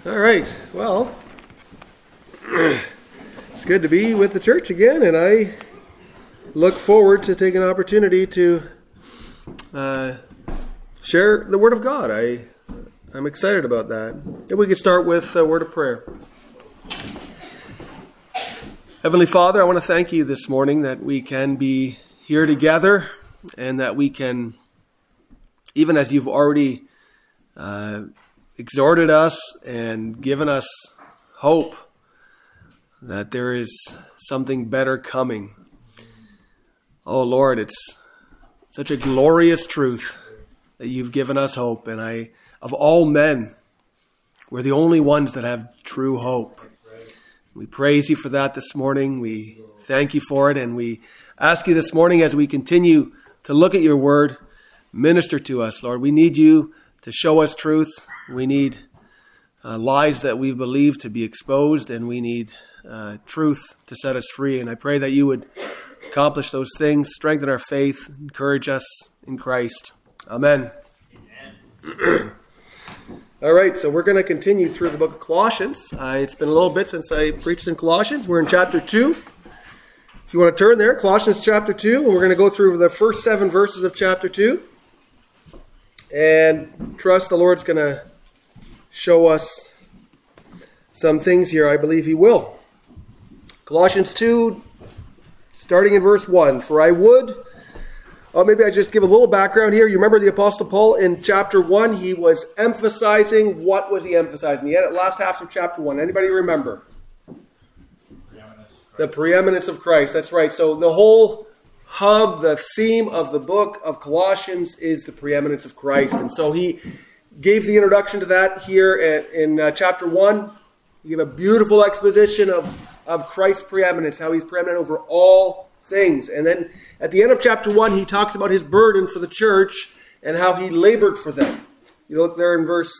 All right. Well, it's good to be with the church again, and I look forward to taking an opportunity to share the Word of God. I'm excited about that. And we can start with a word of prayer. Heavenly Father, I want to thank you this morning that we can be here together and that we can, even as you've already exhorted us and given us hope that there is something better coming. Oh Lord, it's such a glorious truth that you've given us hope. And of all men, we're the only ones that have true hope. We praise you for that this morning. We thank you for it. And we ask you this morning as we continue to look at your word, minister to us, Lord. We need you to show us truth. We need lies that we believe to be exposed, and we need truth to set us free. And I pray that you would accomplish those things, strengthen our faith, encourage us in Christ. Amen. Amen. All right, so we're going to continue through the book of Colossians. It's been a little bit since I preached in Colossians. We're in chapter 2. If you want to turn there, Colossians chapter 2, and we're going to go through the first 7 verses of chapter 2. And trust the Lord's going to show us some things here. I believe he will. Colossians 2, starting in verse 1. For I would... maybe I just give a little background here. You remember the Apostle Paul in chapter 1, he was emphasizing, what was he emphasizing? He had it last half of chapter 1. Anybody remember? The preeminence of Christ. That's right. So the whole hub, the theme of the book of Colossians is the preeminence of Christ. And so he gave the introduction to that here in chapter 1. He gave a beautiful exposition of Christ's preeminence, how he's preeminent over all things. And then at the end of chapter 1, he talks about his burden for the church and how he labored for them. You look there in verse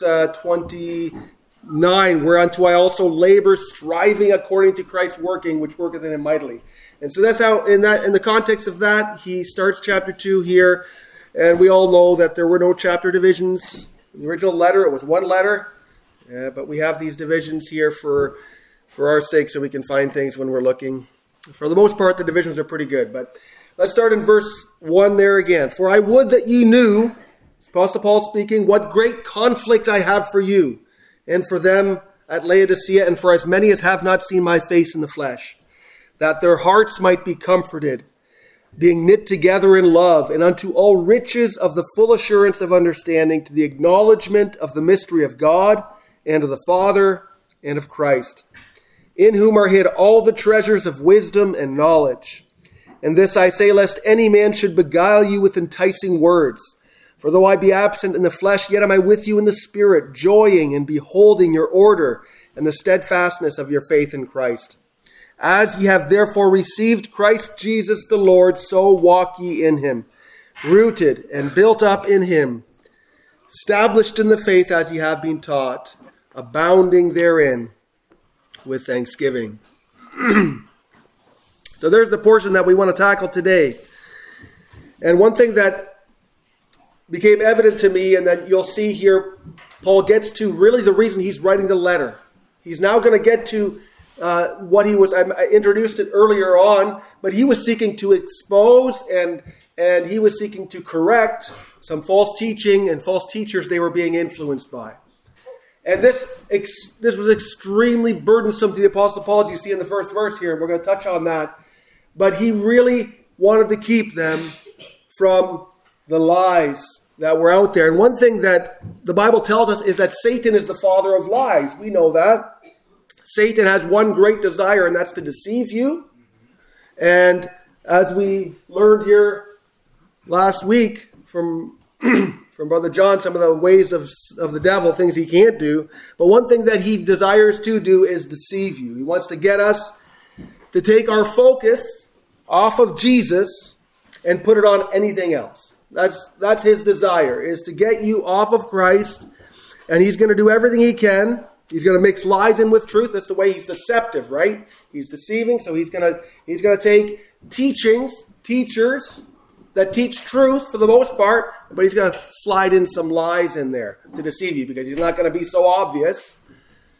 29, whereunto I also labor, striving according to Christ's working, which worketh in him mightily. And so that's how, in the context of that, he starts chapter 2 here. And we all know that there were no chapter divisions in the original letter. It was one letter. But we have these divisions here for our sake so we can find things when we're looking. For the most part, the divisions are pretty good. But let's start in verse 1 there again. For I would that ye knew, Apostle Paul speaking, what great conflict I have for you, and for them at Laodicea, and for as many as have not seen my face in the flesh, that their hearts might be comforted, being knit together in love, and unto all riches of the full assurance of understanding, to the acknowledgement of the mystery of God, and of the Father, and of Christ, in whom are hid all the treasures of wisdom and knowledge. And this I say, lest any man should beguile you with enticing words. For though I be absent in the flesh, yet am I with you in the spirit, joying and beholding your order and the steadfastness of your faith in Christ. As ye have therefore received Christ Jesus the Lord, so walk ye in him, rooted and built up in him, established in the faith as ye have been taught, abounding therein with thanksgiving. So there's the portion that we want to tackle today. And one thing that became evident to me, and that you'll see here, Paul gets to really the reason he's writing the letter. He's now going to get to what he was, I introduced it earlier on, but he was seeking to expose and he was seeking to correct some false teaching and false teachers they were being influenced by. And this was extremely burdensome to the Apostle Paul, as you see in the first verse here, and we're going to touch on that. But he really wanted to keep them from the lies that were out there. And one thing that the Bible tells us is that Satan is the father of lies. We know that. Satan has one great desire, and that's to deceive you. And as we learned here last week from Brother John, some of the ways of the devil, things he can't do. But one thing that he desires to do is deceive you. He wants to get us to take our focus off of Jesus and put it on anything else. That's his desire, is to get you off of Christ. And he's going to do everything he can. He's going to mix lies in with truth. That's the way he's deceptive, right? He's deceiving, so he's going to take teachers that teach truth for the most part, but he's going to slide in some lies in there to deceive you, because he's not going to be so obvious.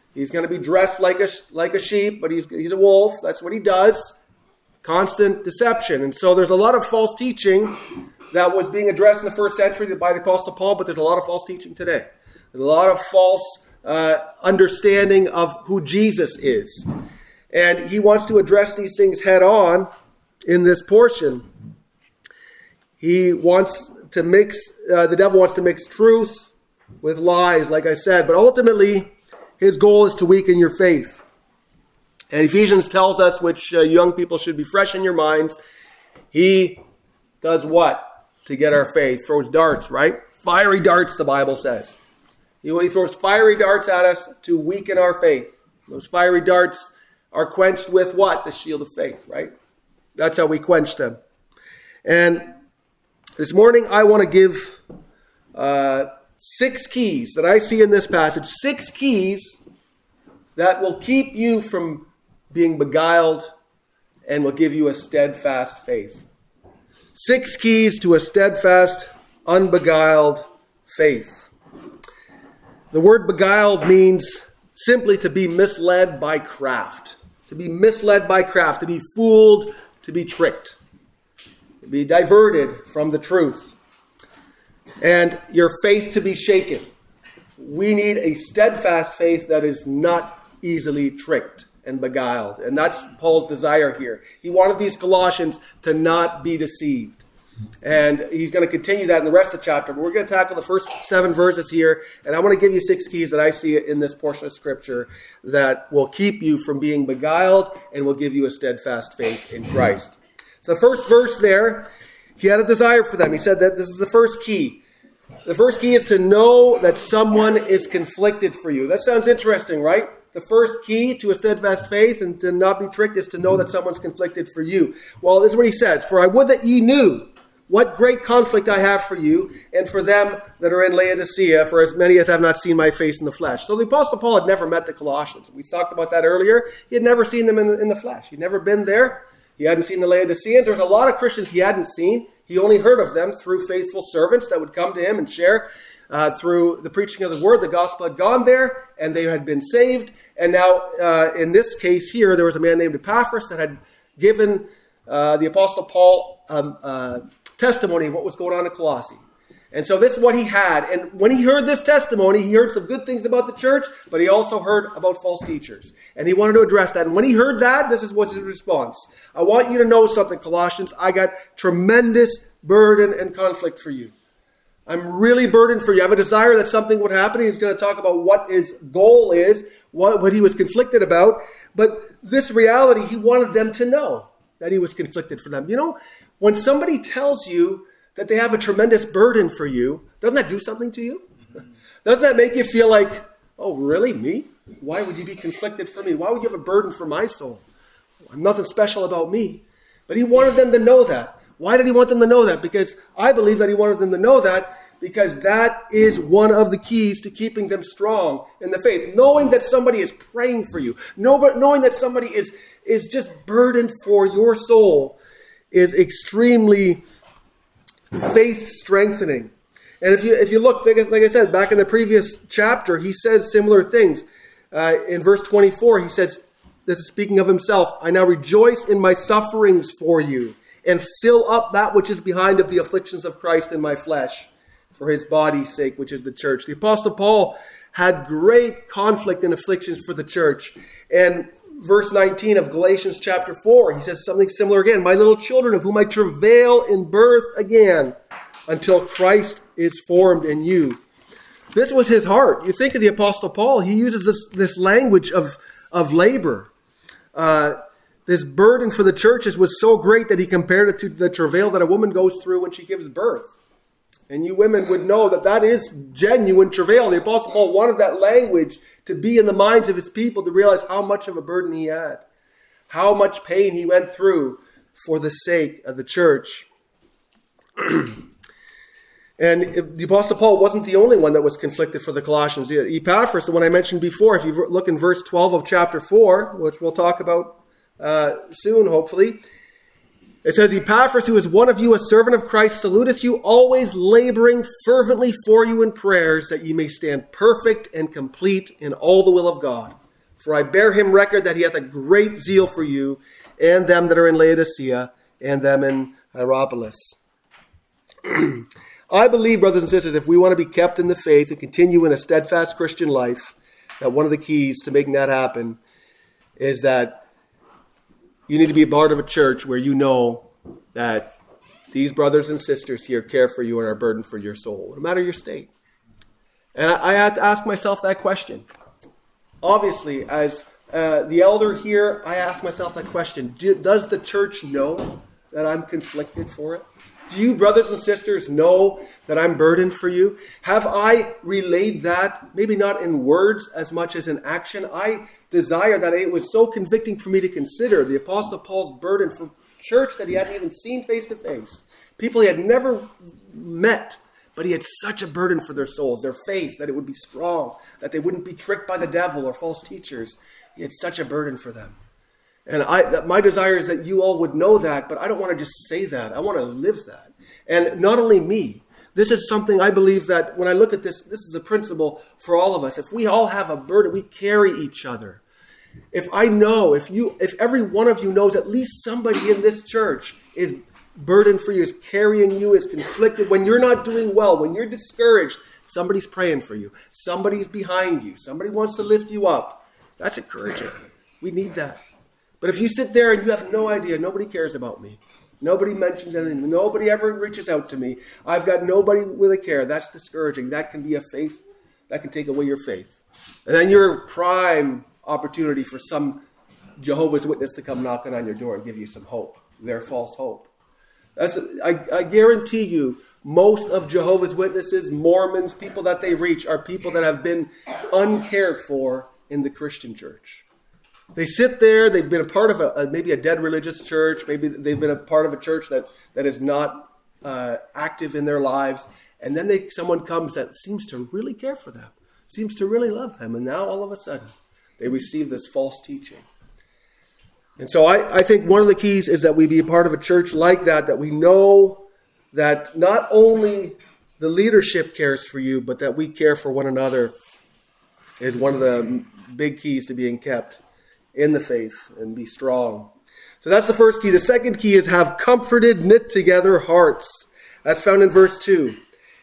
He's going to be dressed like a sheep, but he's a wolf. That's what he does. Constant deception. And so there's a lot of false teaching that was being addressed in the first century by the Apostle Paul, but there's a lot of false teaching today. There's a lot of false understanding of who Jesus is. And he wants to address these things head on in this portion. He wants to mix, the devil wants to mix truth with lies, like I said, but ultimately his goal is to weaken your faith. And Ephesians tells us, which young people should be fresh in your minds, he does what to get our faith? Throws darts, right? Fiery darts, the Bible says. He throws fiery darts at us to weaken our faith. Those fiery darts are quenched with what? The shield of faith, right? That's how we quench them. And this morning I want to give 6 keys that I see in this passage. 6 keys that will keep you from being beguiled and will give you a steadfast faith. 6 keys to a steadfast, unbeguiled faith. The word beguiled means simply to be misled by craft. To be misled by craft, to be fooled, to be tricked. To be diverted from the truth. And your faith to be shaken. We need a steadfast faith that is not easily tricked and beguiled. And that's Paul's desire here. He wanted these Colossians to not be deceived. And he's going to continue that in the rest of the chapter. But we're going to tackle the first 7 verses here. And I want to give you 6 keys that I see in this portion of Scripture that will keep you from being beguiled and will give you a steadfast faith in Christ. So the first verse there, he had a desire for them. He said that this is the first key. The first key is to know that someone is conflicted for you. That sounds interesting, right? The first key to a steadfast faith and to not be tricked is to know that someone's conflicted for you. Well, this is what he says. For I would that ye knew what great conflict I have for you and for them that are in Laodicea, for as many as have not seen my face in the flesh. So the Apostle Paul had never met the Colossians. We talked about that earlier. He had never seen them in the flesh. He'd never been there. He hadn't seen the Laodiceans. There was a lot of Christians he hadn't seen. He only heard of them through faithful servants that would come to him and share through the preaching of the word. The gospel had gone there, and they had been saved. And now, in this case here, there was a man named Epaphras that had given the Apostle Paul testimony of what was going on in Colossae. And so this is what he had. And when he heard this testimony, he heard some good things about the church, but he also heard about false teachers. And he wanted to address that. And when he heard that, this was his response. I want you to know something, Colossians. I got tremendous burden and conflict for you. I'm really burdened for you. I have a desire that something would happen. He's going to talk about what his goal is, what he was conflicted about. But this reality, he wanted them to know that he was conflicted for them. You know, when somebody tells you that they have a tremendous burden for you, doesn't that do something to you? Doesn't that make you feel like, oh, really, me? Why would you be conflicted for me? Why would you have a burden for my soul? I'm nothing special about me. But he wanted them to know that. Why did he want them to know that? Because I believe that he wanted them to know that because that is one of the keys to keeping them strong in the faith. Knowing that somebody is praying for you, knowing that somebody is just burdened for your soul is extremely faith strengthening. And if you look, like I said, back in the previous chapter, he says similar things. In verse 24, he says, this is speaking of himself, I now rejoice in my sufferings for you and fill up that which is behind of the afflictions of Christ in my flesh for his body's sake, which is the church. The Apostle Paul had great conflict and afflictions for the church. And verse 19 of Galatians chapter 4, he says something similar again. My little children, of whom I travail in birth again, until Christ is formed in you. This was his heart. You think of the Apostle Paul, he uses this language of labor. This burden for the churches was so great that he compared it to the travail that a woman goes through when she gives birth. And you women would know that that is genuine travail. The Apostle Paul wanted that language to be in the minds of his people to realize how much of a burden he had. How much pain he went through for the sake of the church. And the Apostle Paul wasn't the only one that was conflicted for the Colossians. Epaphras, the one I mentioned before, if you look in verse 12 of chapter 4, which we'll talk about soon, hopefully, it says, Epaphras, who is one of you, a servant of Christ, saluteth you, always laboring fervently for you in prayers, that ye may stand perfect and complete in all the will of God. For I bear him record that he hath a great zeal for you, and them that are in Laodicea, and them in Hierapolis. I believe, brothers and sisters, if we want to be kept in the faith and continue in a steadfast Christian life, that one of the keys to making that happen is that you need to be a part of a church where you know that these brothers and sisters here care for you and are burdened for your soul, no matter your state. And I had to ask myself that question. Obviously, as the elder here, I ask myself that question. Does the church know that I'm conflicted for it? Do you, brothers and sisters, know that I'm burdened for you? Have I relayed that, maybe not in words as much as in action? I desire that. It was so convicting for me to consider the Apostle Paul's burden for church that he hadn't even seen face to face. People he had never met, but he had such a burden for their souls, their faith, that it would be strong, that they wouldn't be tricked by the devil or false teachers. He had such a burden for them. And my desire is that you all would know that, but I don't want to just say that. I want to live that. And not only me. This is something I believe that when I look at this, this is a principle for all of us. If we all have a burden, we carry each other. If I know, if every one of you knows at least somebody in this church is burdened for you, is carrying you, is conflicted, when you're not doing well, when you're discouraged, somebody's praying for you. Somebody's behind you. Somebody wants to lift you up. That's encouraging. We need that. But if you sit there and you have no idea, nobody cares about me. Nobody mentions anything. Nobody ever reaches out to me. I've got nobody with a care. That's discouraging. That can be a faith. That can take away your faith. And then you're a prime opportunity for some Jehovah's Witness to come knocking on your door and give you some hope. Their false hope. I guarantee you, most of Jehovah's Witnesses, Mormons, people that they reach are people that have been uncared for in the Christian church. They sit there, they've been a part of maybe a dead religious church, maybe they've been a part of a church that is not active in their lives, and then someone comes that seems to really care for them, seems to really love them, and now all of a sudden they receive this false teaching. And so I think one of the keys is that we be a part of a church like that we know that not only the leadership cares for you, but that we care for one another is one of the big keys to being kept in the faith and be strong. So that's the first key. The second key is have comforted, knit together hearts. That's found in verse 2.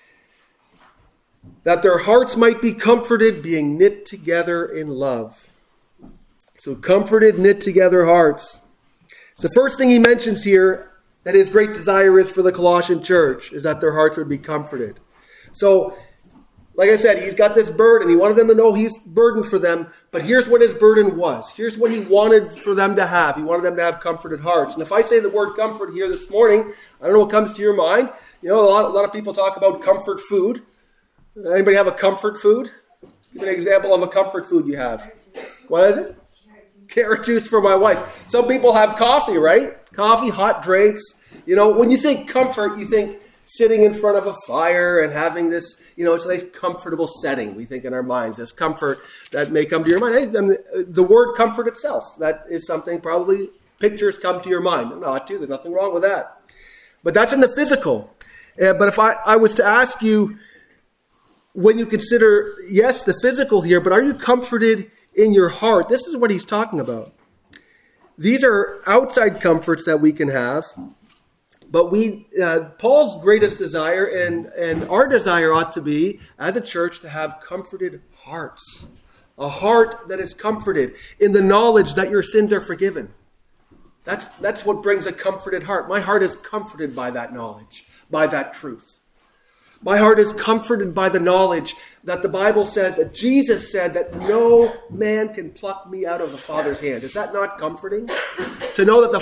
That their hearts might be comforted, being knit together in love. So comforted, knit together hearts. So the first thing he mentions here that his great desire is for the Colossian church is that their hearts would be comforted. So, like I said, he's got this burden. He wanted them to know he's burdened for them. But here's what his burden was. Here's what he wanted for them to have. He wanted them to have comforted hearts. And if I say the word comfort here this morning, I don't know what comes to your mind. You know, a lot of people talk about comfort food. Anybody have a comfort food? Give me an example of a comfort food you have. What is it? Carrot juice for my wife. Some people have coffee, right? Coffee, hot drinks. You know, when you think comfort, you think sitting in front of a fire and having this, you know, it's a nice comfortable setting, we think in our minds. This comfort that may come to your mind. Hey, the word comfort itself, that is something probably pictures come to your mind. They're not to. There's nothing wrong with that. But that's in the physical. But if I was to ask you, when you consider, yes, the physical here, but are you comforted in your heart? This is what he's talking about. These are outside comforts that we can have. But Paul's greatest desire and our desire ought to be, as a church, to have comforted hearts. A heart that is comforted in the knowledge that your sins are forgiven. That's what brings a comforted heart. My heart is comforted by that knowledge, by that truth. My heart is comforted by the knowledge that the Bible says, that Jesus said that no man can pluck me out of the Father's hand. Is that not comforting? To know that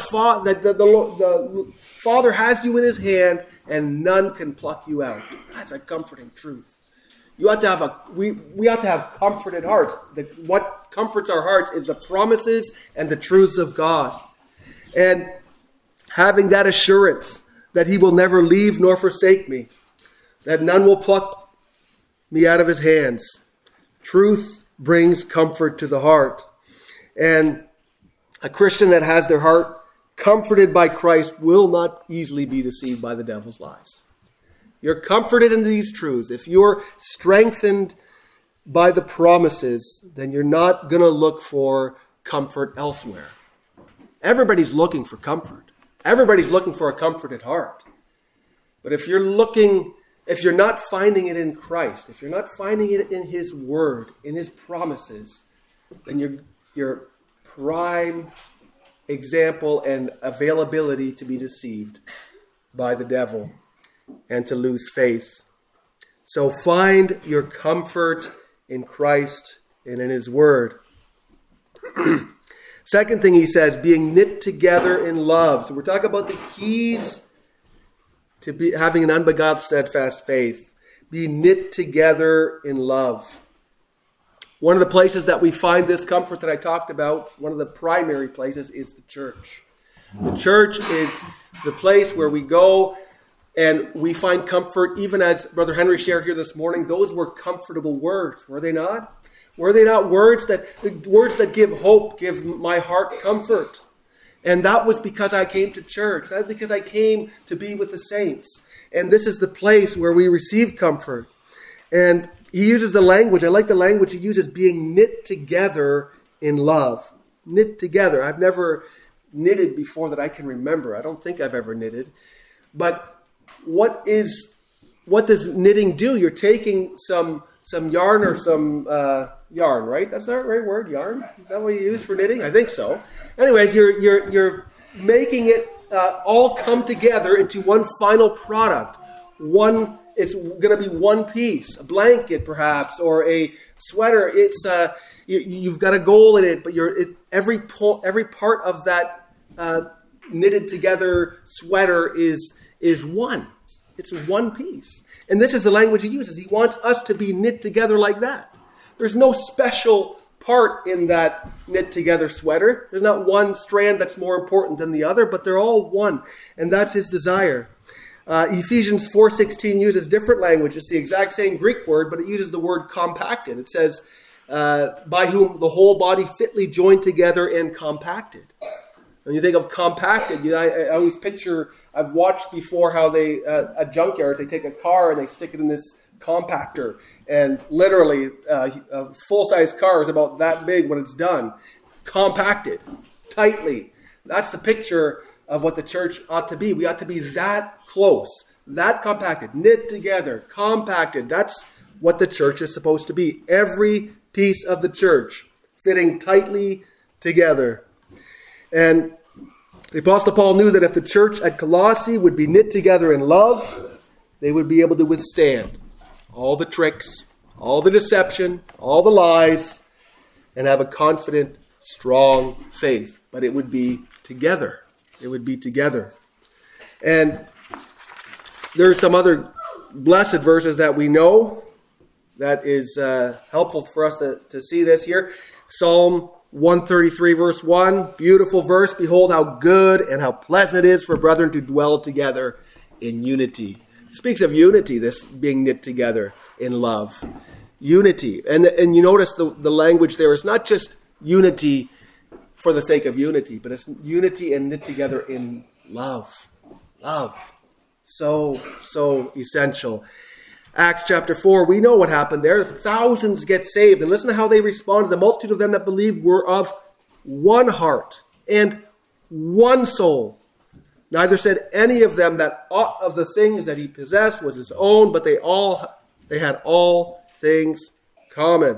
the Father has you in his hand and none can pluck you out. That's a comforting truth. You ought to have we ought to have comforted hearts. What comforts our hearts is the promises and the truths of God. And having that assurance that he will never leave nor forsake me, that none will pluck me out of his hands. Truth brings comfort to the heart. And a Christian that has their heart comforted by Christ will not easily be deceived by the devil's lies. You're comforted in these truths. If you're strengthened by the promises, then you're not going to look for comfort elsewhere. Everybody's looking for comfort. Everybody's looking for a comforted heart. But if you're not finding it in Christ, if you're not finding it in His Word, in His promises, then your prime example and availability to be deceived by the devil and to lose faith. So find your comfort in Christ and in His Word. Second thing he says, being knit together in love. So we're talking about the keys to having an unbeguiled, steadfast faith. Be knit together in love. One of the places that we find this comfort that I talked about, one of the primary places, is the church. The church is the place where we go and we find comfort. Even as Brother Henry shared here this morning, those were comfortable words, were they not? Were they not words that give hope, give my heart comfort? And that was because I came to church. That's because I came to be with the saints. And this is the place where we receive comfort. And he uses the language. I like the language he uses, being knit together in love. Knit together. I've never knitted before that I can remember. I don't think I've ever knitted. But what does knitting do? You're taking some yarn or some yarn, right? That's the right word, yarn? Is that what you use for knitting? I think so. Anyways, you're making it all come together into one final product. It's going to be one piece, a blanket perhaps, or a sweater. It's you've got a goal in it, but every part of that knitted together sweater is one. It's one piece. And this is the language he uses. He wants us to be knit together like that. There's no special part in that knit together sweater. There's not one strand that's more important than the other, but they're all one. And that's his desire. Ephesians 4:16 uses different language. It's the exact same Greek word, but it uses the word compacted. It says, by whom the whole body fitly joined together and compacted. When you think of compacted, I always picture, I've watched before how they, at junkyards, they take a car and they stick it in this compactor. And literally, a full-size car is about that big when it's done. Compacted, tightly. That's the picture of what the church ought to be. We ought to be that close, that compacted, knit together, compacted. That's what the church is supposed to be. Every piece of the church fitting tightly together. And the Apostle Paul knew that if the church at Colossae would be knit together in love, they would be able to withstand all the tricks, all the deception, all the lies, and have a confident, strong faith. But it would be together. It would be together. And there are some other blessed verses that we know that is helpful for us to see this here. Psalm 133 verse 1, beautiful verse. Behold how good and how pleasant it is for brethren to dwell together in unity. It speaks of unity, this being knit together in love. Unity. And you notice the language there is not just unity for the sake of unity, but it's unity and knit together in love. Love. So essential. Acts chapter 4, we know what happened there. Thousands get saved. And listen to how they responded. The multitude of them that believed were of one heart and one soul. Neither said any of them that aught of the things that he possessed was his own, but they had all things common.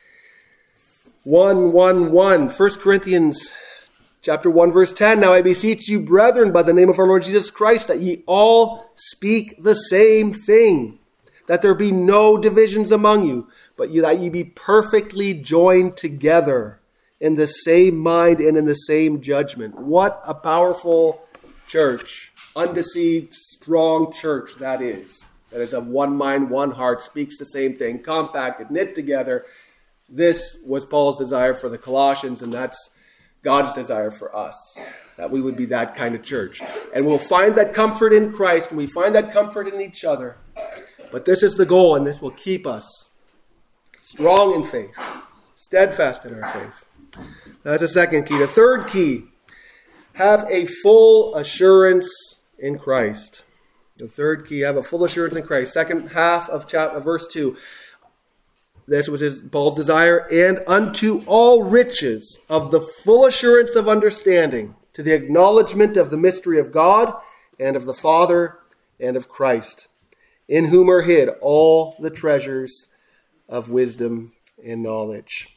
1 Corinthians chapter 1 verse 10. Now I beseech you, brethren, by the name of our Lord Jesus Christ, that ye all speak the same thing, that there be no divisions among you, but that ye be perfectly joined together in the same mind and in the same judgment. What a powerful church, undeceived, strong church that is of one mind, one heart, speaks the same thing, compacted, knit together. This was Paul's desire for the Colossians, and that's God's desire for us, that we would be that kind of church. And we'll find that comfort in Christ, and we find that comfort in each other. But this is the goal, and this will keep us strong in faith, steadfast in our faith. That's the second key. The third key, have a full assurance in Christ. The third key, have a full assurance in Christ. Second half of verse 2. this was Paul's desire, and unto all riches of the full assurance of understanding, to the acknowledgement of the mystery of God and of the Father and of Christ, in whom are hid all the treasures of wisdom and knowledge.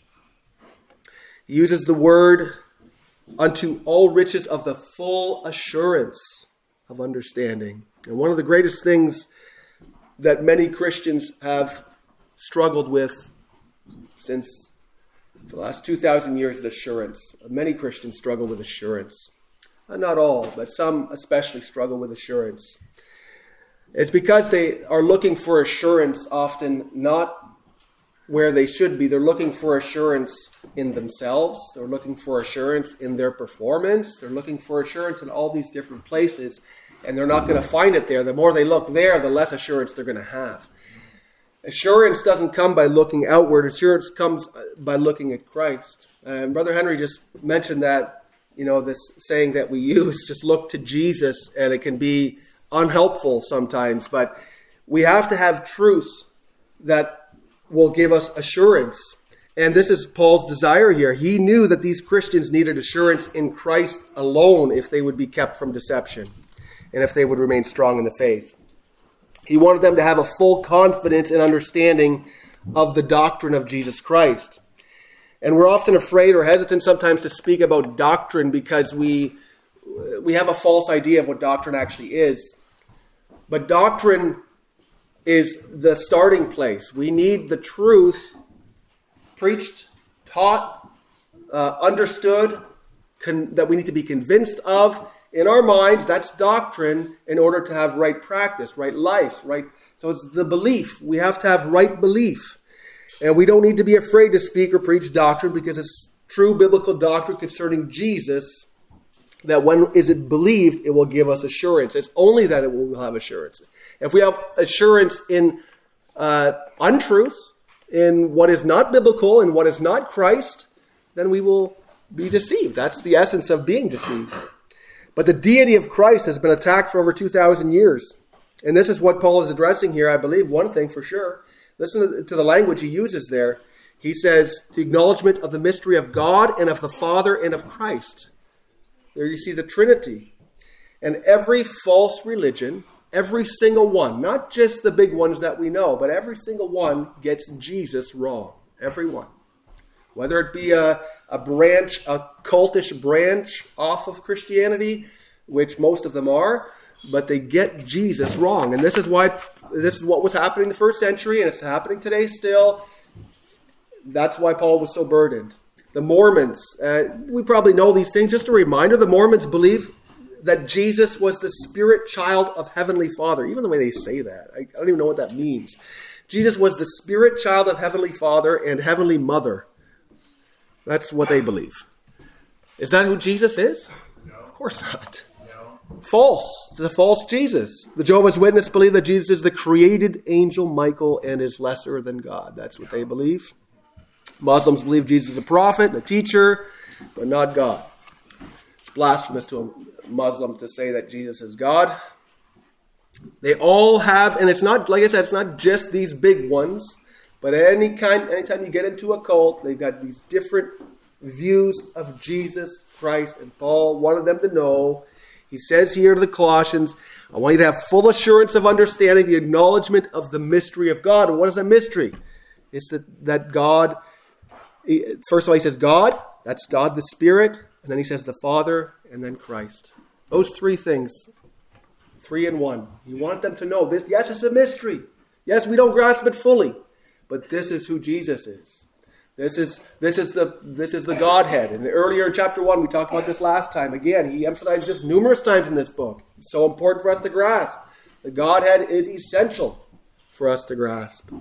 He uses the word unto all riches of the full assurance of understanding. And one of the greatest things that many Christians have struggled with since the last 2,000 years is assurance. Many Christians struggle with assurance. Not all, but some especially struggle with assurance. It's because they are looking for assurance often not where they should be. They're looking for assurance in themselves. They're looking for assurance in their performance. They're looking for assurance in all these different places, and they're not going to find it there. The more they look there, the less assurance they're going to have. Assurance doesn't come by looking outward. Assurance comes by looking at Christ. And Brother Henry just mentioned that, this saying that we use, just look to Jesus, and it can be unhelpful sometimes. But we have to have truth that will give us assurance. And this is Paul's desire here. He knew that these Christians needed assurance in Christ alone if they would be kept from deception and if they would remain strong in the faith. He wanted them to have a full confidence and understanding of the doctrine of Jesus Christ. And we're often afraid or hesitant sometimes to speak about doctrine because we have a false idea of what doctrine actually is. But doctrine is the starting place. We need the truth preached, taught, understood, that we need to be convinced of in our minds. That's doctrine in order to have right practice, right life, right. So it's the belief. We have to have right belief. And we don't need to be afraid to speak or preach doctrine because it's true biblical doctrine concerning Jesus that when is it believed, it will give us assurance. It's only that it will have assurance. If we have assurance in untruth, in what is not biblical, in what is not Christ, then we will be deceived. That's the essence of being deceived. But the deity of Christ has been attacked for over 2,000 years. And this is what Paul is addressing here, I believe, one thing for sure. Listen to the language he uses there. He says, the acknowledgement of the mystery of God and of the Father and of Christ. There you see the Trinity. And every false religion, every single one, not just the big ones that we know, but every single one gets Jesus wrong. Every one. Whether it be a branch, a cultish branch off of Christianity, which most of them are, but they get Jesus wrong. And this is what was happening in the first century, and it's happening today still. That's why Paul was so burdened. The Mormons, we probably know these things. Just a reminder, the Mormons believe that Jesus was the spirit child of Heavenly Father. Even the way they say that, I don't even know what that means. Jesus was the spirit child of Heavenly Father and Heavenly Mother. That's what they believe. Is that who Jesus is? No. Of course not. No. False. It's a false Jesus. The Jehovah's Witnesses believe that Jesus is the created angel Michael and is lesser than God. That's what they believe. Muslims believe Jesus is a prophet and a teacher, but not God. It's blasphemous to a Muslim to say that Jesus is God. They all have, and it's not, like I said, it's not just these big ones, but anytime you get into a cult, they've got these different views of Jesus Christ. And Paul wanted them to know, he says here to the Colossians, I want you to have full assurance of understanding the acknowledgement of the mystery of God. And what is a mystery? It's that God, first of all, he says God, that's God the Spirit, and then he says the Father, and then Christ. Those three things, 3 in 1. He wanted them to know this. Yes, it's a mystery. Yes, we don't grasp it fully. But this is who Jesus is. This is the Godhead. And earlier in chapter 1, we talked about this last time. Again, he emphasized this numerous times in this book. It's so important for us to grasp. The Godhead is essential for us to grasp.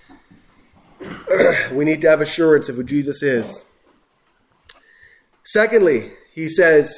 We need to have assurance of who Jesus is. Secondly, he says,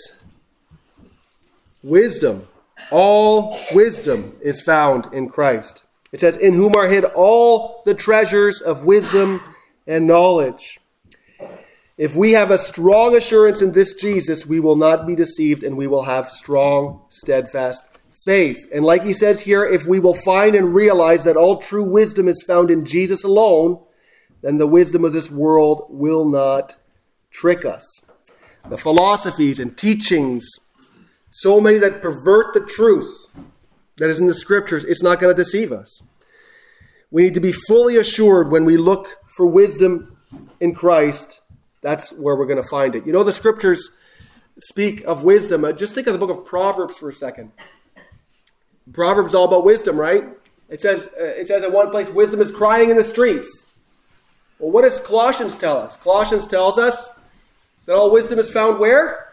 wisdom. All wisdom is found in Christ. It says, in whom are hid all the treasures of wisdom and knowledge. If we have a strong assurance in this Jesus, we will not be deceived and we will have strong, steadfast faith. And like he says here, if we will find and realize that all true wisdom is found in Jesus alone, then the wisdom of this world will not trick us. The philosophies and teachings, so many that pervert the truth that is in the Scriptures, it's not going to deceive us. We need to be fully assured when we look for wisdom in Christ, that's where we're going to find it. You know, the Scriptures speak of wisdom. Just think of the book of Proverbs for a second. Proverbs is all about wisdom, right? It says in one place, wisdom is crying in the streets. Well, what does Colossians tell us? Colossians tells us that all wisdom is found where?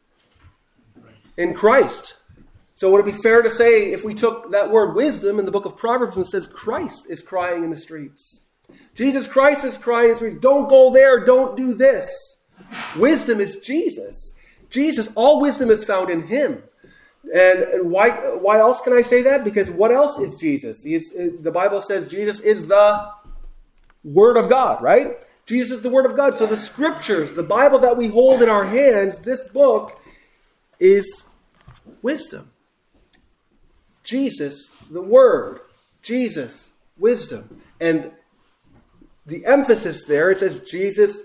In Christ. So would it be fair to say if we took that word wisdom in the book of Proverbs and says Christ is crying in the streets? Jesus Christ is crying in the streets. Don't go there. Don't do this. Wisdom is Jesus. Jesus, all wisdom is found in him. And why else can I say that? Because what else is Jesus? The Bible says Jesus is the Word of God, right? Jesus is the Word of God. So the Scriptures, the Bible that we hold in our hands, this book is wisdom. Jesus, the Word. Jesus, wisdom. And the emphasis there, it says Jesus,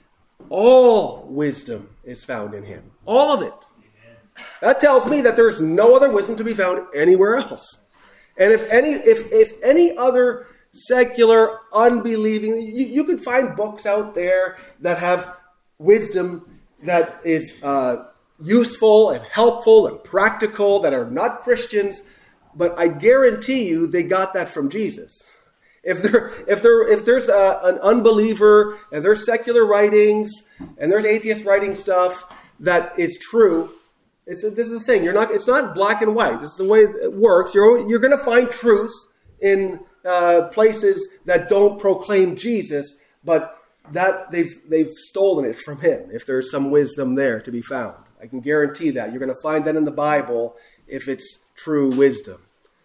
all wisdom is found in him. All of it. That tells me that there's no other wisdom to be found anywhere else. And if any other secular, unbelieving, you could find books out there that have wisdom that is useful and helpful and practical, that are not Christians, but I guarantee you they got that from Jesus. If there's an unbeliever and there's secular writings and there's atheist writing stuff that is true, this is the thing. It's not black and white. This is the way it works. You're going to find truth in places that don't proclaim Jesus, but that they've stolen it from him. If there's some wisdom there to be found, I can guarantee that you're going to find that in the Bible if it's true wisdom.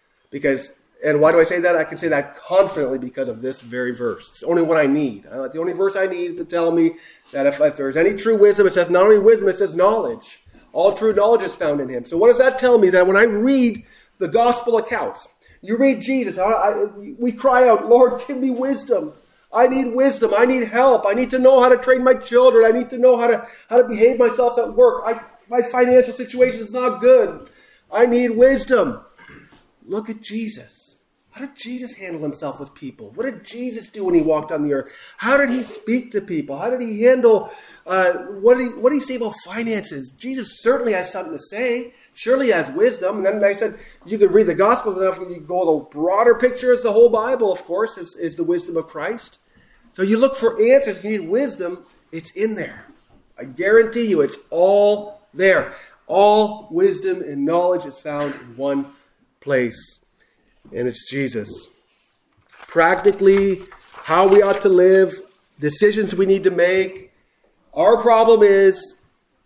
And why do I say that? I can say that confidently because of this very verse. It's the only one I need. The only verse I need to tell me that if there's any true wisdom, it says not only wisdom, it says knowledge. All true knowledge is found in him. So what does that tell me? That when I read the gospel accounts, you read Jesus, we cry out, Lord, give me wisdom. I need wisdom. I need help. I need to know how to train my children. I need to know how to behave myself at work. My financial situation is not good. I need wisdom. Look at Jesus. How did Jesus handle himself with people? What did Jesus do when he walked on the earth? How did he speak to people? How did he handle, what did he say about finances? Jesus certainly has something to say. Surely he has wisdom. And then I said, you could read the gospel, but if you go the broader picture is the whole Bible, of course, is the wisdom of Christ. So you look for answers, you need wisdom, it's in there. I guarantee you it's all there. All wisdom and knowledge is found in one place. And it's Jesus. Practically, how we ought to live, decisions we need to make. Our problem is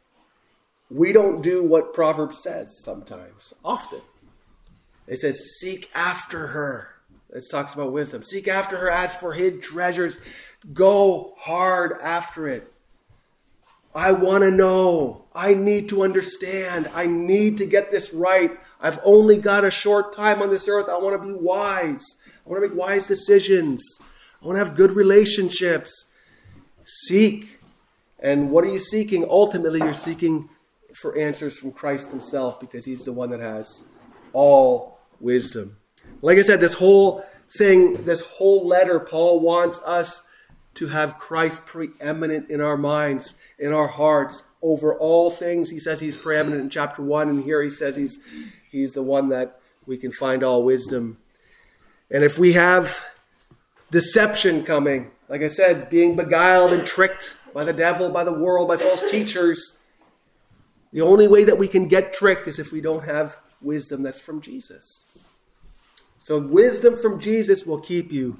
we don't do what Proverbs says sometimes, often. It says, seek after her. It talks about wisdom. Seek after her as for hid treasures. Go hard after it. I want to know. I need to understand. I need to get this right. I've only got a short time on this earth. I want to be wise. I want to make wise decisions. I want to have good relationships. Seek. And what are you seeking? Ultimately, you're seeking for answers from Christ himself because he's the one that has all wisdom. Like I said, this whole thing, this whole letter, Paul wants us to have Christ preeminent in our minds, in our hearts, over all things. He says he's preeminent in chapter 1, and here he says he's the one that we can find all wisdom. And if we have deception coming, like I said, being beguiled and tricked by the devil, by the world, by false teachers, the only way that we can get tricked is if we don't have wisdom that's from Jesus. So wisdom from Jesus will keep you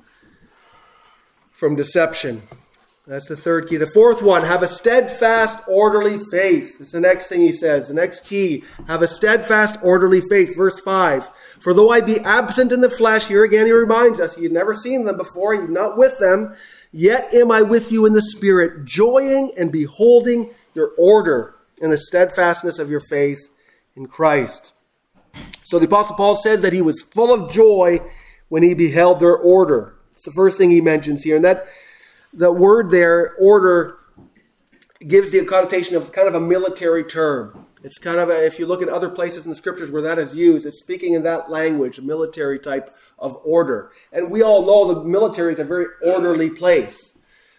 from deception. That's the third key. The fourth one, have a steadfast, orderly faith. That's the next thing he says. The next key, have a steadfast, orderly faith. Verse 5. For though I be absent in the flesh, here again he reminds us, he's never seen them before, he's not with them, yet am I with you in the Spirit, joying and beholding your order in the steadfastness of your faith in Christ. So the Apostle Paul says that he was full of joy when he beheld their order. It's the first thing he mentions here. And that the word there, order, gives the connotation of kind of a military term. It's kind of if you look at other places in the scriptures where that is used, it's speaking in that language, a military type of order. And we all know the military is a very orderly place.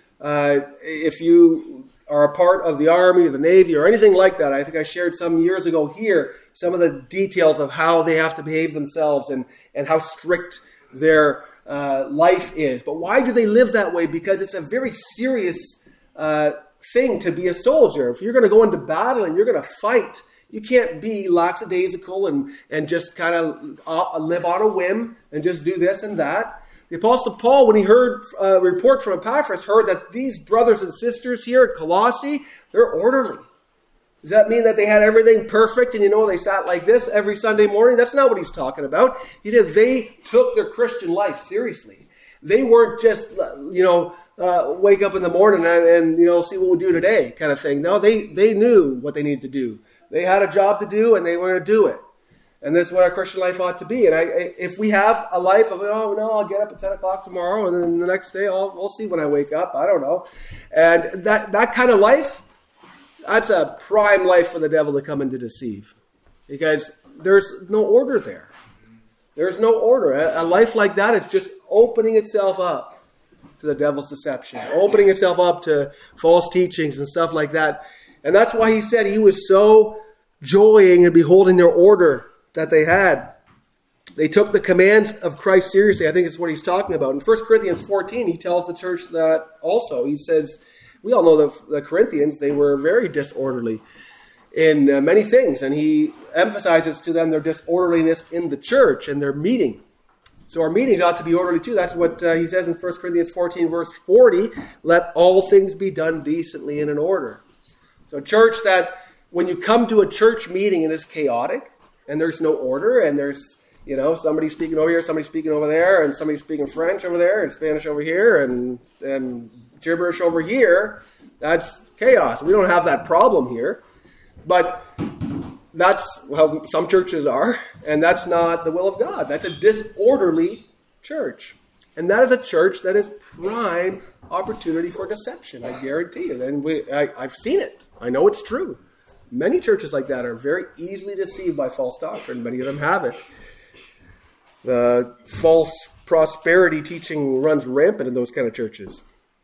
If you are a part of the Army or the Navy or anything like that, I think I shared some years ago here some of the details of how they have to behave themselves and how strict their life is. But why do they live that way? Because it's a very serious thing to be a soldier. If you're going to go into battle and you're going to fight, you can't be lackadaisical and just kind of live on a whim and just do this and that. The Apostle Paul, when he heard a report from Epaphras, heard that these brothers and sisters here at Colossae, they're orderly. Does that mean that they had everything perfect and, they sat like this every Sunday morning? That's not what he's talking about. He said they took their Christian life seriously. They weren't just, wake up in the morning and see what we'll do today kind of thing. No, they knew what they needed to do. They had a job to do and they were going to do it. And this is what our Christian life ought to be. And if we have a life of, I'll get up at 10 o'clock tomorrow and then the next day we'll see when I wake up. I don't know. And that kind of life, that's a prime life for the devil to come in to deceive. Because there's no order there. There's no order. A life like that is just opening itself up to the devil's deception, opening itself up to false teachings and stuff like that. And that's why he said he was so joying and beholding their order that they had. They took the commands of Christ seriously. I think it's what he's talking about. In 1 Corinthians 14, he tells the church that also. He says, we all know the Corinthians, they were very disorderly in many things. And he emphasizes to them their disorderliness in the church and their meeting. So our meetings ought to be orderly too. That's what he says in 1 Corinthians 14, verse 40. Let all things be done decently and in order. So church that when you come to a church meeting and it's chaotic and there's no order and there's, somebody speaking over here, somebody speaking over there, and somebody speaking French over there and Spanish over here and gibberish over here, that's chaos. We don't have that problem here. But that's how some churches are, and that's not the will of God. That's a disorderly church. And that is a church that is prime opportunity for deception, I guarantee you. And I've seen it. I know it's true. Many churches like that are very easily deceived by false doctrine. Many of them have it. The false prosperity teaching runs rampant in those kind of churches.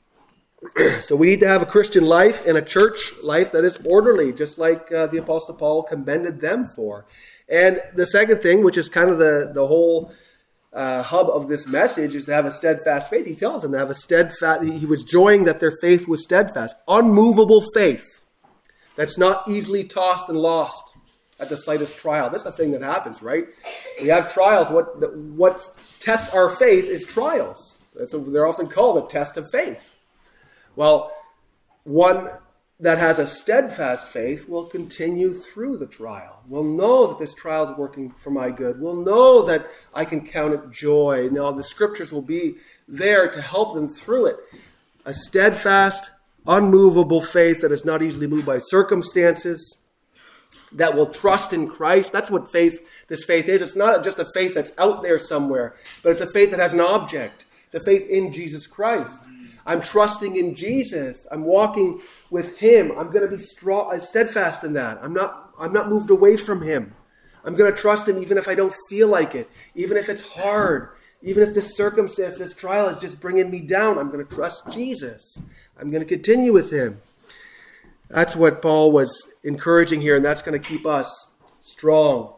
So we need to have a Christian life and a church life that is orderly, just like the Apostle Paul commended them for. And the second thing, which is kind of the whole hub of this message, is to have a steadfast faith. He tells them to have a steadfast. He was joying that their faith was steadfast, unmovable faith that's not easily tossed and lost at the slightest trial. That's the thing that happens, right? We have trials. What tests our faith is trials. They're often called a test of faith. Well, one that has a steadfast faith will continue through the trial. Will know that this trial is working for my good. Will know that I can count it joy. Now, the scriptures will be there to help them through it. A steadfast, unmovable faith that is not easily moved by circumstances, that will trust in Christ. That's what this faith is. It's not just a faith that's out there somewhere, but it's a faith that has an object. It's a faith in Jesus Christ. I'm trusting in Jesus. I'm walking with him. I'm going to be strong, steadfast in that. I'm not moved away from him. I'm going to trust him even if I don't feel like it, even if it's hard, even if this circumstance, this trial is just bringing me down. I'm going to trust Jesus. I'm going to continue with him. That's what Paul was encouraging here, and that's going to keep us strong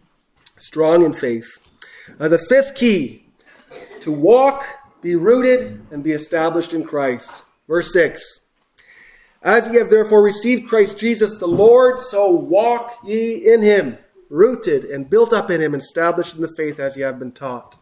in faith. The fifth key, to walk, be rooted, and be established in Christ. Verse 6. As ye have therefore received Christ Jesus the Lord, so walk ye in him, rooted and built up in him, established in the faith as ye have been taught.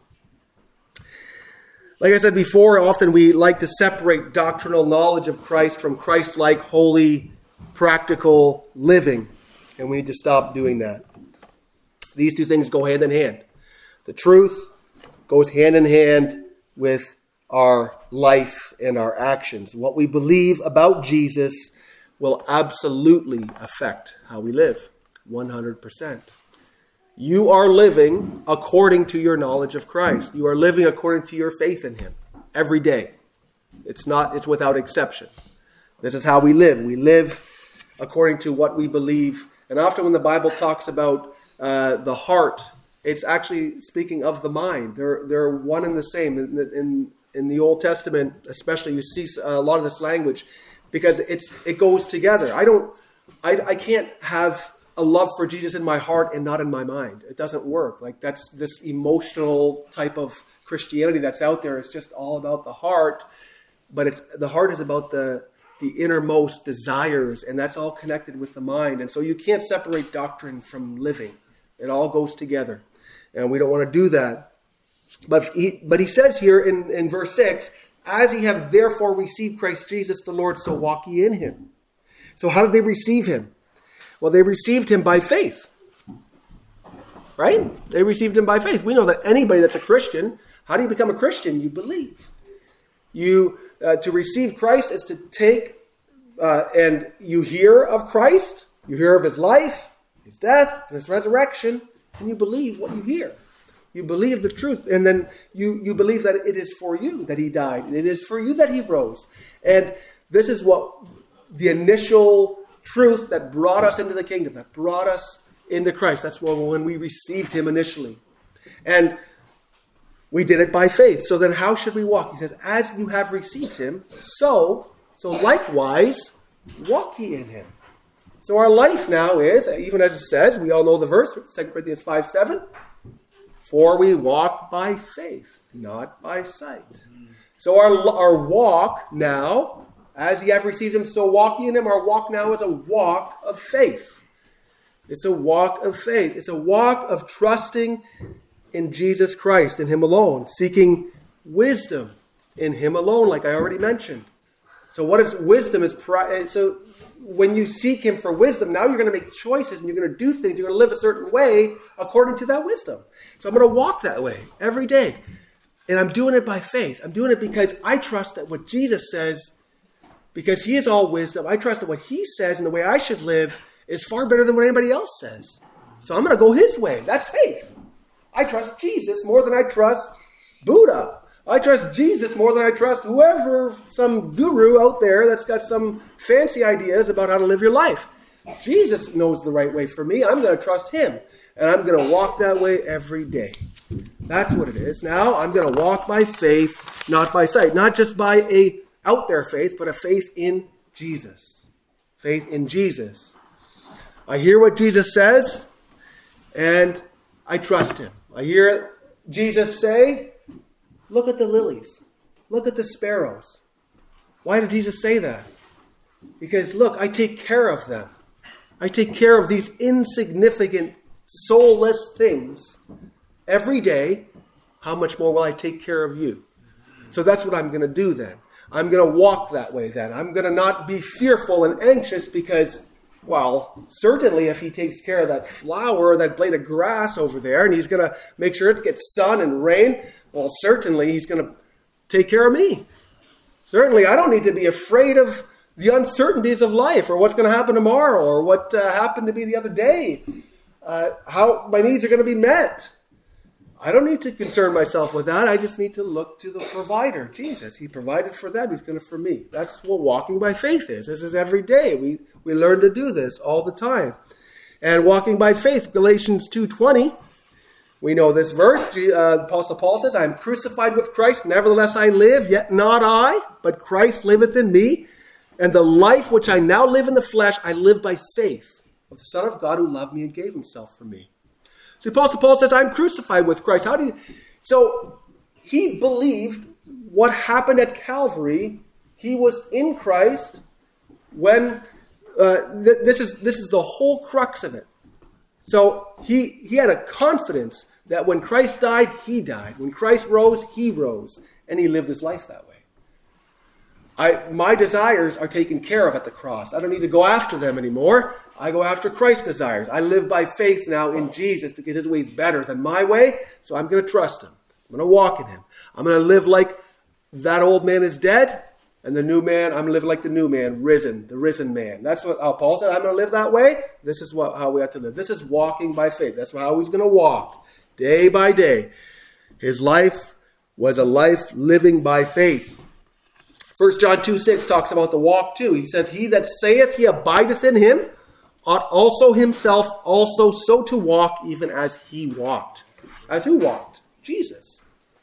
Like I said before, often we like to separate doctrinal knowledge of Christ from Christ-like, holy, practical living. And we need to stop doing that. These two things go hand in hand. The truth goes hand in hand with our life and our actions. What we believe about Jesus will absolutely affect how we live. 100%. You are living according to your knowledge of Christ. You are living according to your faith in him every day. It's without exception. This is how we live. We live according to what we believe. And often when the Bible talks about the heart, it's actually speaking of the mind. They're one and the same. In the Old Testament, especially, you see a lot of this language because it goes together. I can't have a love for Jesus in my heart and not in my mind. It doesn't work. Like, that's this emotional type of Christianity that's out there. It's just all about the heart, but the heart is about the innermost desires, and that's all connected with the mind. And so you can't separate doctrine from living. It all goes together, and we don't want to do that. But he says here in verse 6, as ye have therefore received Christ Jesus the Lord, so walk ye in him. So how did they receive him? Well, they received him by faith. Right? They received him by faith. We know that anybody that's a Christian, how do you become a Christian? You believe. To receive Christ is to take, and you hear of Christ, you hear of his life, his death, and his resurrection, and you believe what you hear. You believe the truth, and then you believe that it is for you that he died, and it is for you that he rose. And this is what the initial truth that brought us into the kingdom, that brought us into Christ. That's when we received him initially. And we did it by faith. So then how should we walk? He says, as you have received him, so likewise walk ye in him. So our life now is, even as it says, we all know the verse, 2 Corinthians 5:7, for we walk by faith, not by sight. So our walk now, as ye have received him, so walk ye in him. Our walk now is a walk of faith. It's a walk of faith. It's a walk of trusting in Jesus Christ, in him alone, seeking wisdom in him alone, like I already mentioned. So what is wisdom? So when you seek him for wisdom, now you're going to make choices and you're going to do things. You're going to live a certain way according to that wisdom. So I'm going to walk that way every day. And I'm doing it by faith. I'm doing it because I trust that what Jesus says, because he is all wisdom, I trust that what he says and the way I should live is far better than what anybody else says. So I'm going to go his way. That's faith. I trust Jesus more than I trust Buddha. I trust Jesus more than I trust whoever, some guru out there that's got some fancy ideas about how to live your life. Jesus knows the right way for me. I'm going to trust him. And I'm going to walk that way every day. That's what it is. Now I'm going to walk by faith, not by sight. Not just by a out there faith, but a faith in Jesus. Faith in Jesus. I hear what Jesus says, and I trust him. I hear Jesus say, look at the lilies. Look at the sparrows. Why did Jesus say that? Because, look, I take care of them. I take care of these insignificant, soulless things every day. How much more will I take care of you? So that's what I'm going to do then. I'm going to walk that way then. I'm going to not be fearful and anxious because, well, certainly if he takes care of that flower, that blade of grass over there, and he's going to make sure it gets sun and rain, well, certainly he's going to take care of me. Certainly I don't need to be afraid of the uncertainties of life or what's going to happen tomorrow or what happened to me the other day, how my needs are going to be met. I don't need to concern myself with that. I just need to look to the provider, Jesus. He provided for them. He's going to for me. That's what walking by faith is. This is every day. We learn to do this all the time. And walking by faith, Galatians 2:20, we know this verse. The Apostle Paul says, I am crucified with Christ. Nevertheless I live, yet not I, but Christ liveth in me. And the life which I now live in the flesh, I live by faith of the Son of God who loved me and gave himself for me. So the Apostle Paul says, I'm crucified with Christ. So he believed what happened at Calvary. He was in Christ when, this is the whole crux of it. So he had a confidence that when Christ died, he died. When Christ rose, he rose. And he lived his life that way. My desires are taken care of at the cross. I don't need to go after them anymore. I go after Christ's desires. I live by faith now in Jesus because his way is better than my way. So I'm going to trust him. I'm going to walk in him. I'm going to live like that old man is dead. And the new man, I'm going to live like the new man, risen, the risen man. That's what Paul said. I'm going to live that way. This is how we have to live. This is walking by faith. That's how he's going to walk day by day. His life was a life living by faith. 1 John 2:6 talks about the walk too. He says, he that saith he abideth in him ought also himself also so to walk, even as he walked. As who walked? Jesus.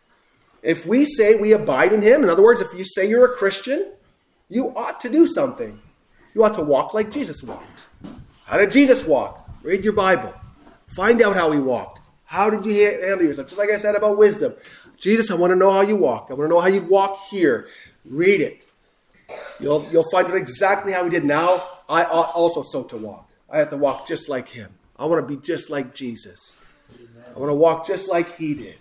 If we say we abide in him, in other words, if you say you're a Christian, you ought to do something. You ought to walk like Jesus walked. How did Jesus walk? Read your Bible. Find out how he walked. How did you handle yourself? Just like I said about wisdom. Jesus, I want to know how you walk. I want to know how you walk here. Read it. You'll find out exactly how he did. Now, I ought also so to walk. I have to walk just like him. I want to be just like Jesus. I want to walk just like he did.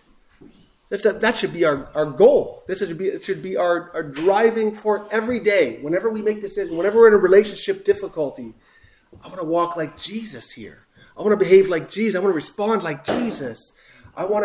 That should be our goal. It should be our driving force every day. Whenever we make decisions, whenever we're in a relationship difficulty, I want to walk like Jesus here. I want to behave like Jesus. I want to respond like Jesus. I want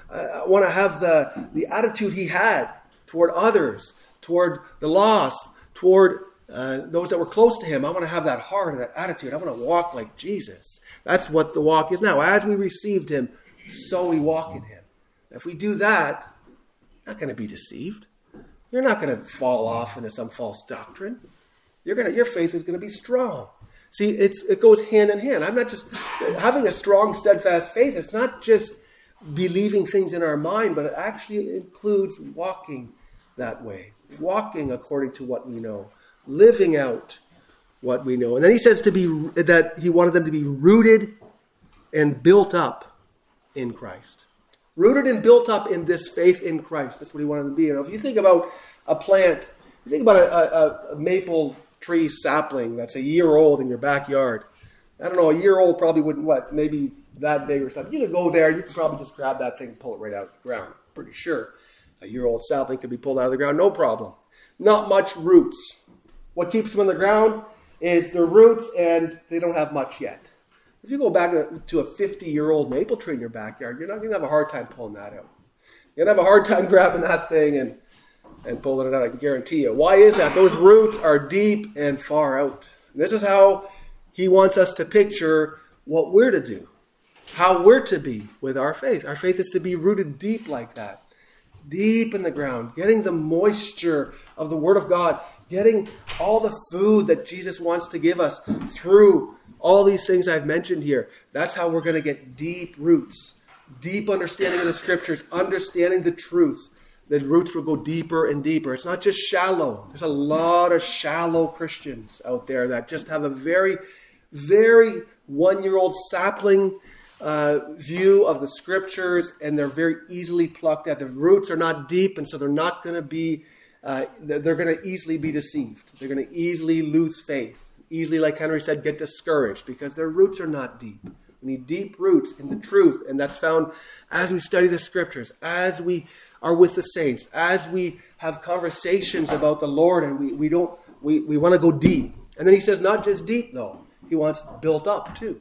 to have the attitude he had toward others, toward the lost, toward those that were close to him. I want to have that heart and that attitude. I want to walk like Jesus. That's what the walk is now. As we received him, so we walk in him. If we do that, you're not going to be deceived. You're not going to fall off into some false doctrine. Your faith is going to be strong. See, it goes hand in hand. I'm not just having a strong, steadfast faith. It's not just believing things in our mind, but it actually includes walking that way, walking according to what we know, living out what we know. And then he says that he wanted them to be rooted and built up in Christ. Rooted and built up in this faith in Christ. That's what he wanted them to be. If you think about a plant, you think about a maple tree sapling that's a year old in your backyard. I don't know, a year old probably wouldn't, maybe that big or something. You could go there, you could probably just grab that thing and pull it right out of the ground. Pretty sure a year-old sapling could be pulled out of the ground, no problem. Not much roots. What keeps them in the ground is the roots, and they don't have much yet. If you go back to a 50-year-old maple tree in your backyard, you're not going to have a hard time pulling that out. You're going to have a hard time grabbing that thing and pulling it out, I can guarantee you. Why is that? Those roots are deep and far out. And this is how he wants us to picture what we're to do, how we're to be with our faith. Our faith is to be rooted deep like that, deep in the ground, getting the moisture of the Word of God, getting all the food that Jesus wants to give us through all these things I've mentioned here. That's how we're going to get deep roots, deep understanding of the Scriptures, understanding the truth. The roots will go deeper and deeper. It's not just shallow. There's a lot of shallow Christians out there that just have a very, very one-year-old sapling view of the Scriptures, and they're very easily plucked at. The roots are not deep, and so they're not going to be, they're going to easily be deceived. They're going to easily lose faith. Easily, like Henry said, get discouraged because their roots are not deep. We need deep roots in the truth, and that's found as we study the Scriptures, as we are with the saints, as we have conversations about the Lord, and we want to go deep. And then he says, not just deep though, he wants built up too.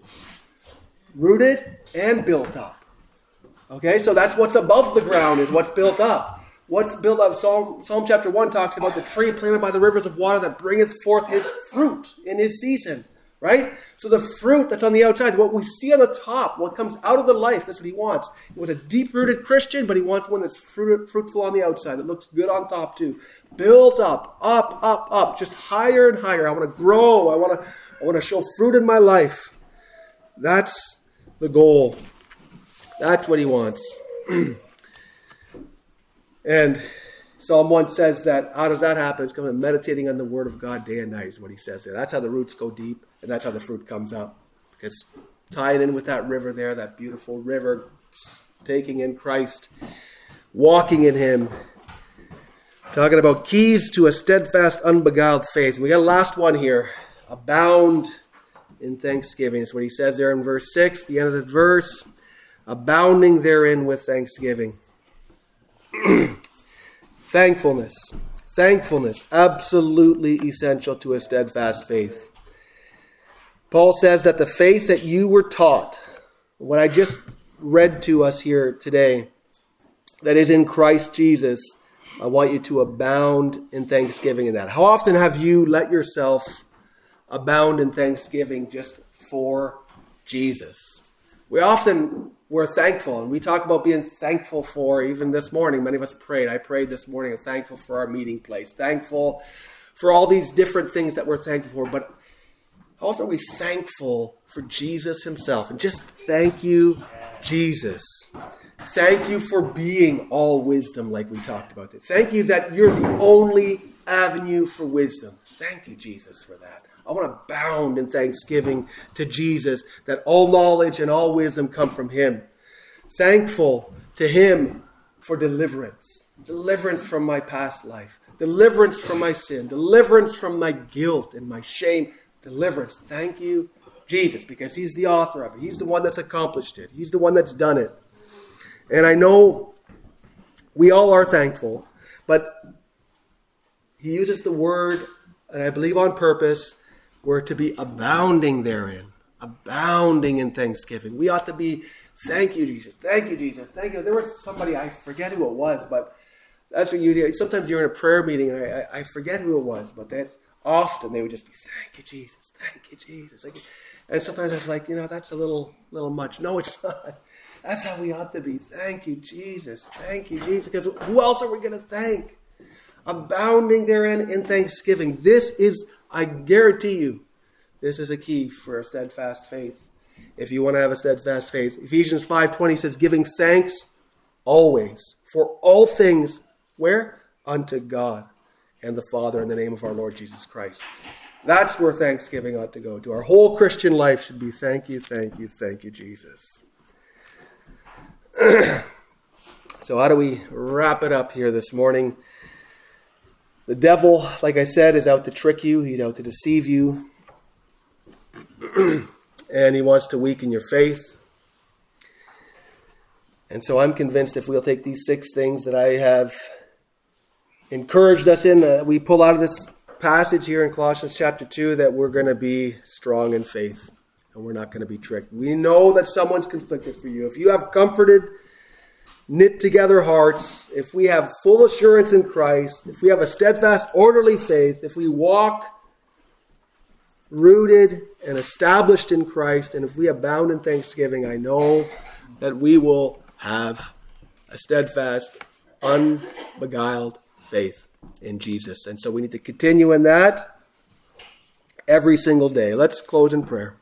Rooted and built up. Okay, so that's what's above the ground is what's built up. What's built up? Psalm chapter 1 talks about the tree planted by the rivers of water that bringeth forth his fruit in his season. Right? So the fruit that's on the outside, what we see on the top, what comes out of the life, that's what he wants. He wants a deep-rooted Christian, but he wants one that's fruitful on the outside, that looks good on top too. Built up, just higher and higher. I want to grow. I want to show fruit in my life. That's the goal. That's what he wants. And Psalm 1 says that, how does that happen? It's coming meditating on the Word of God day and night is what he says there. That's how the roots go deep, and that's how the fruit comes up. Because tying in with that river there, that beautiful river, taking in Christ, walking in him, talking about keys to a steadfast, unbeguiled faith. And we got a last one here, abound in thanksgiving. That's what he says there in verse 6, the end of the verse, abounding therein with thanksgiving. Thankfulness, absolutely essential to a steadfast faith. Paul says that the faith that you were taught, what I just read to us here today, that is in Christ Jesus, I want you to abound in thanksgiving in that. How often have you let yourself abound in thanksgiving just for Jesus? we're thankful, and we talk about being thankful for, even this morning, many of us prayed. I prayed this morning, I'm thankful for our meeting place, thankful for all these different things that we're thankful for. But how often are we thankful for Jesus himself? And just thank you, Jesus. Thank you for being all wisdom, like we talked about. Thank you that you're the only avenue for wisdom. Thank you, Jesus, for that. I want to abound in thanksgiving to Jesus, that all knowledge and all wisdom come from him. Thankful to him for deliverance. Deliverance from my past life. Deliverance from my sin. Deliverance from my guilt and my shame. Deliverance. Thank you, Jesus, because he's the author of it. He's the one that's accomplished it. He's the one that's done it. And I know we all are thankful, but he uses the word, and I believe on purpose, we're to be abounding therein. Abounding in thanksgiving. We ought to be, thank you, Jesus. Thank you, Jesus. Thank you. There was somebody, I forget who it was, but that's what you do. Sometimes you're in a prayer meeting, and I forget who it was, but that's often they would just be, thank you, Jesus. Thank you, Jesus. And sometimes I was like, that's a little much. No, it's not. That's how we ought to be. Thank you, Jesus. Thank you, Jesus. Because who else are we going to thank? Abounding therein in thanksgiving. This is, I guarantee you, this is a key for a steadfast faith. If you want to have a steadfast faith. Ephesians 5:20 says, giving thanks always for all things, where? Unto God and the Father in the name of our Lord Jesus Christ. That's where thanksgiving ought to go to. Our whole Christian life should be thank you, thank you, thank you, Jesus. So how do we wrap it up here this morning? The devil, like I said, is out to trick you. He's out to deceive you. And he wants to weaken your faith. And so I'm convinced if we'll take these 6 things that I have encouraged us in, we pull out of this passage here in Colossians chapter 2, that we're going to be strong in faith. And we're not going to be tricked. We know that someone's conflicted for you. If you have comforted, knit together hearts, if we have full assurance in Christ, if we have a steadfast, orderly faith, if we walk rooted and established in Christ, and if we abound in thanksgiving, I know that we will have a steadfast, unbeguiled faith in Jesus. And so we need to continue in that every single day. Let's close in prayer.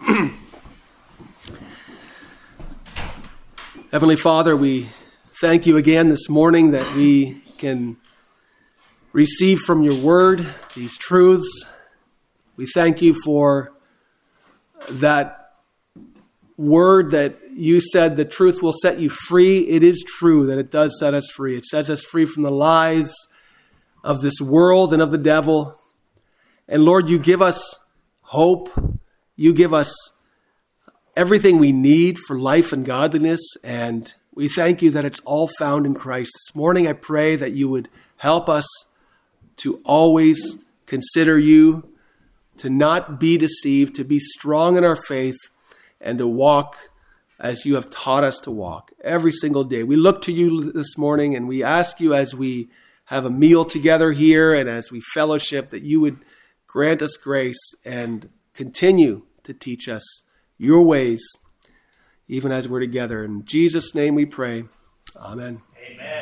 Heavenly Father, we thank you again this morning that we can receive from your word these truths. We thank you for that word that you said the truth will set you free. It is true that it does set us free. It sets us free from the lies of this world and of the devil. And Lord, you give us hope. You give us everything we need for life and godliness, and we thank you that it's all found in Christ. This morning I pray that you would help us to always consider you, to not be deceived, to be strong in our faith, and to walk as you have taught us to walk every single day. We look to you this morning, and we ask you as we have a meal together here and as we fellowship that you would grant us grace and continue to teach us your ways, even as we're together. In Jesus' name we pray. Amen. Amen.